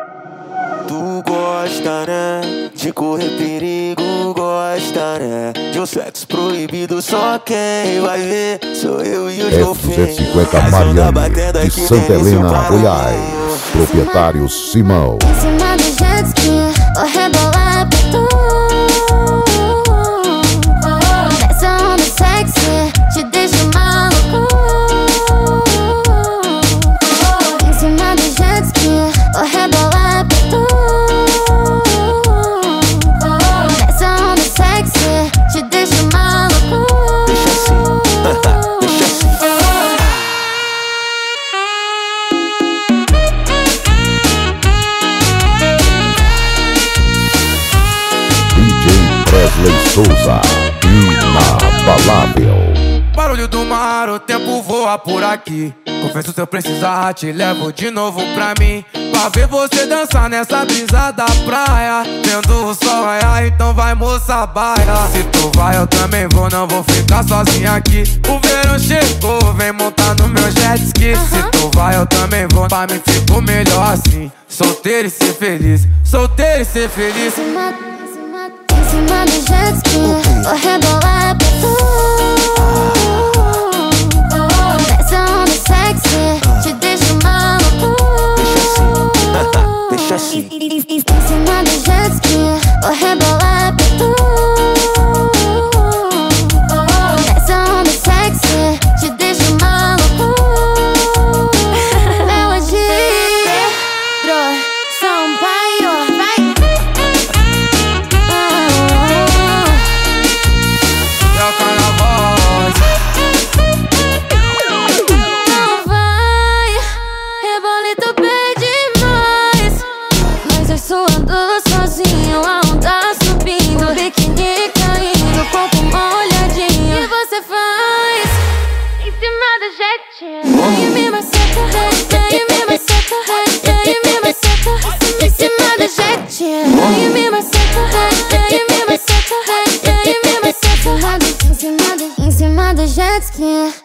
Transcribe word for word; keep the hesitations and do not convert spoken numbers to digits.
Tu gosta, né? De correr perigo, gosta, né? De um sexo proibido, só quem vai ver sou eu e os golfinhos. F duzentos e cinquenta Mariane, de Santa Helena, Goiás. Proprietário Simão. Em cima do jet ski, vou rebolar pra tu. Nessa onda sexy, te deixo maluco. Em cima do jet ski, vou rebolar pra tu. Nessa onda sexy, te deixo maluco. Deixa assim, deixa assim. D J Presley Souza, inabalável. Barulho do mar, o tempo voa por aqui. Confesso, se eu precisar, te levo de novo pra mim. Pra ver você dançar nessa brisa da praia. Vendo o sol raiar, então vai, moça, baia. Se tu vai, eu também vou, não vou ficar sozinha aqui. O verão chegou, vem montar no meu jet ski. Se tu vai, eu também vou, pra mim ficou melhor assim. Solteiro e ser feliz, solteiro e ser feliz. Em cima, em cima, em cima do jet ski, vou rebolar pra tu. Nessa onda sexy, te deixo maluco. Deixa assim. Em cima do jet ski, vou rebolar pra tu. Nessa onda sexy, te deixo maluco. Melodia, Sampaio, vai. É o carnaval. Não vai, rebolito pede mais. Mas eu suando sozinho, a onda subindo, biquíni caindo, corpo molhadinho. E você faz em cima do jet. E me maceta, e me maceta, e me maceta. Em cima do jet. E me maceta, e me maceta, e me maceta. Em cima do, em cima do jet ski.